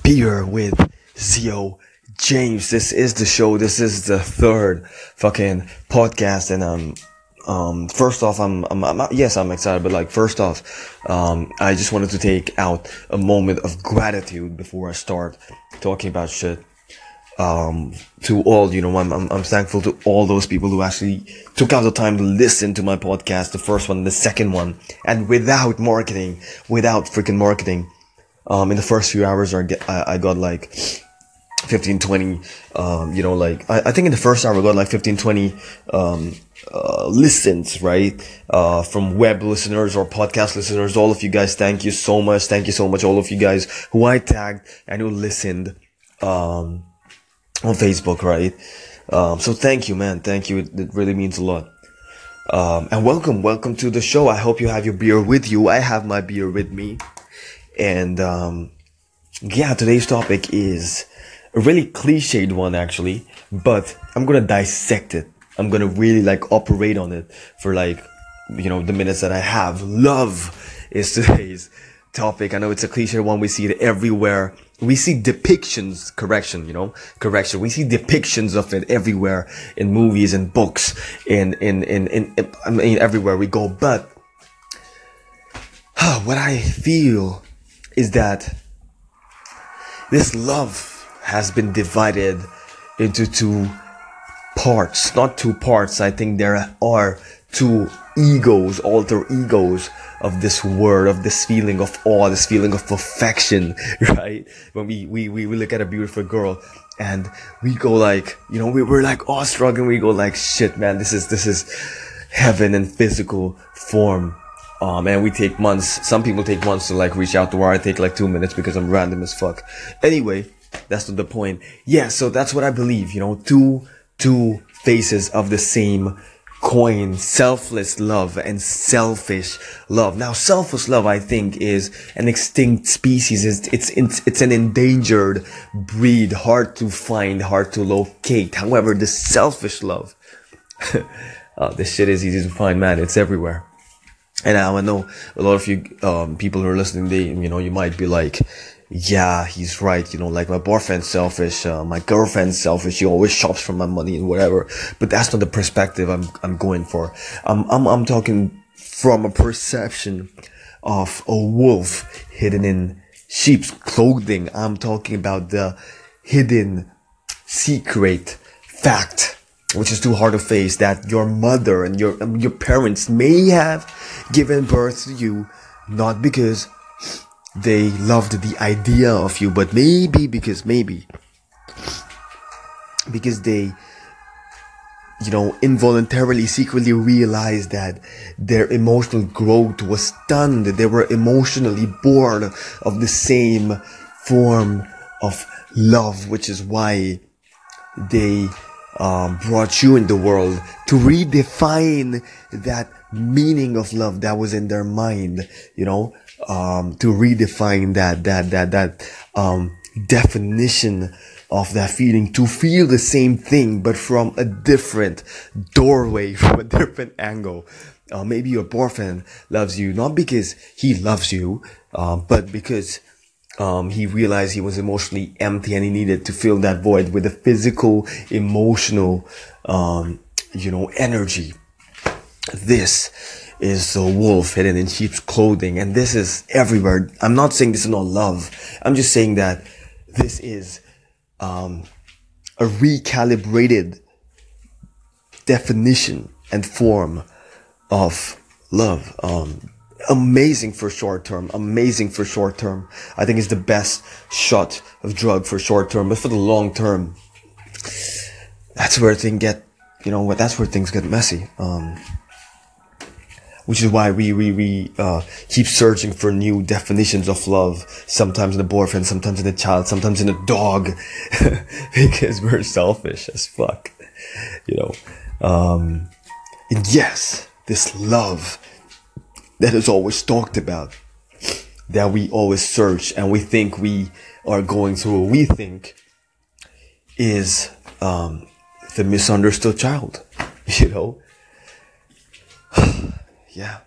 Beer with Zio James. This is the show. This is the third fucking podcast, and first off, yes, I'm excited, but first off, I just wanted to take out a moment of gratitude before I start talking about shit. To all, I'm thankful to all those people who actually took out the time to listen to my podcast, the first one, the second one, and without freaking marketing. In the first few hours, I got 15, 20, I think in the first hour I got 15, 20, listens, right? From web listeners or podcast listeners. All of you guys, thank you so much. Thank you so much. All of you guys who I tagged and who listened, on Facebook, right? So thank you, man. Thank you. It really means a lot. And welcome to the show. I hope you have your beer with you. I have my beer with me. And, today's topic is a really cliched one, actually, but I'm gonna dissect it. I'm gonna really operate on it for the minutes that I have. Love is today's topic. I know it's a cliche one. We see it everywhere. We see depictions, correction. We see depictions of it everywhere in movies and books, everywhere we go. But, what I feel is that this love has been divided into two parts. Not two parts. I think there are two egos, alter egos of this word, of this feeling of awe, this feeling of perfection, right? When we look at a beautiful girl and we go we're awestruck, and we go shit, man, this is heaven in physical form. And we take months. Some people take months to reach out to her. I take 2 minutes because I'm random as fuck. Anyway, that's not the point. Yeah, so that's what I believe, two faces of the same coin: selfless love and selfish love. Now, selfish love, I think, is an extinct species. It's an endangered breed, hard to find, hard to locate. However, the selfish love, this shit is easy to find, man. It's everywhere. And I know a lot of you, people who are listening, you might be yeah, he's right. My boyfriend's selfish, my girlfriend's selfish. She always shops for my money and whatever. But that's not the perspective I'm going for. I'm talking from a perception of a wolf hidden in sheep's clothing. I'm talking about the hidden secret fact, which is too hard to face, that your mother and your parents may have given birth to you not because they loved the idea of you, but because they involuntarily, secretly realized that their emotional growth was stunned. They were emotionally bored of the same form of love, which is why they brought you in the world to redefine that meaning of love that was in their mind, to redefine that definition of that feeling, to feel the same thing, but from a different doorway, from a different angle. Maybe your boyfriend loves you, not because he loves you, but because he realized he was emotionally empty and he needed to fill that void with a physical, emotional, energy. This is the wolf hidden in sheep's clothing, and this is everywhere. I'm not saying this is not love. I'm just saying that this is a recalibrated definition and form of love. Amazing for short term. I think it's the best shot of drug for short term, but for the long term, that's where things get, that's where things get messy. Which is why we keep searching for new definitions of love. Sometimes in a boyfriend, sometimes in a child, sometimes in a dog, because we're selfish as fuck, And yes, this love that is always talked about, that we always search and we think we are going through, we think is the misunderstood child, Yeah.